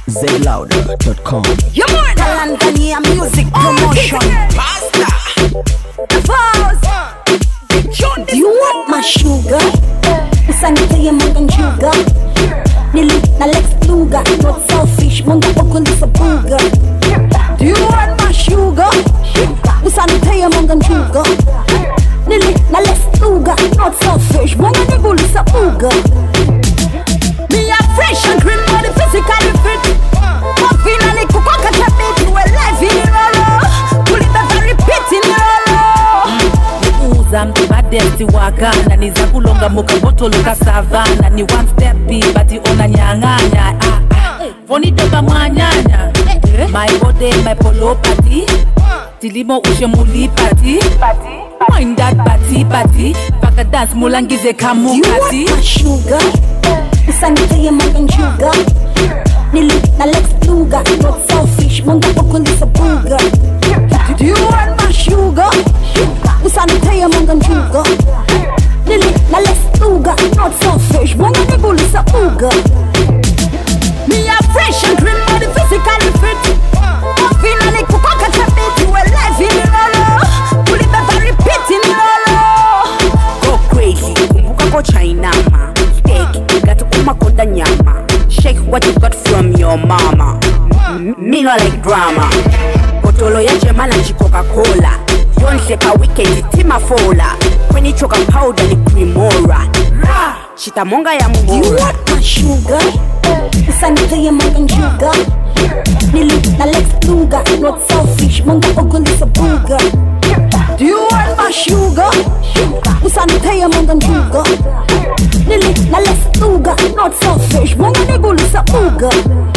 zlouder.com. You're more than Tanzania music promotion. Master. The Vows. Do you want my sugar? Usanite ye mangan sugar. Nili na Lex Luger. Not selfish, munga okundisa buga. Do you want my sugar? Usanite ye mangan sugar. Nili na Lex Luger. Not selfish, munga nibulisa buga. Me a fresh and cream body physically fit. Coffee na ni kukoka tabit. We're live in Rolo. Pull it back and repeat in Rolo. Mtu badesti wakana niza kulonga muka boto luka savana ni one step B bati ona nyanganya Foni doka mwanyanya My body my polo party Tilimo ushe muli party Mind that party Baka dance mulangize kamu kati You want my sugar? Usanite ye mangan sugar. Nili na Lex Luger. Not selfish, munga okundisa buga. Do you want my sugar? Usanite ye mangan sugar. Nili na Lex Luger. Not selfish, munga nibulisa buga. Me a fresh and cream body physically fit. Coffee na ni kukoka tabit. You are live in Rolo. Pull it back and repeat in Rolo. Go crazy. Kumbuka ko China ma. Steak. Got umakonda nyama. Shake what you got from your mama. Me no like drama. Botolo ya jema na Coca-Cola. Yonse ka weekend tima fola. Kweni choka powder ni Primora. Chitamonga ya You muhora. want my sugar? Usanite ye mangan sugar. Nili na Lex Luger. Not selfish, munga okundisa buga. Do you want my sugar? Usanite ye mangan sugar. Nili na Lex Luger. Not selfish, munga nibulisa buga.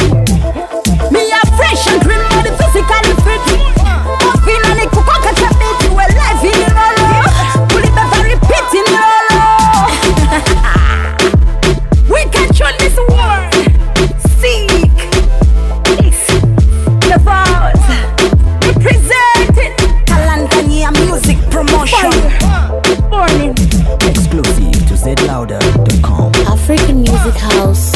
Me a fresh and cream body physically fit. Coffee na ni kukoka tabit. You are live in Rolo. Pull it back and repeat in Rolo. We control this world. Seek. It's the Vows. Representing Tanzania music promotion. Morning. Exclusive to zlouder.com. African Music House.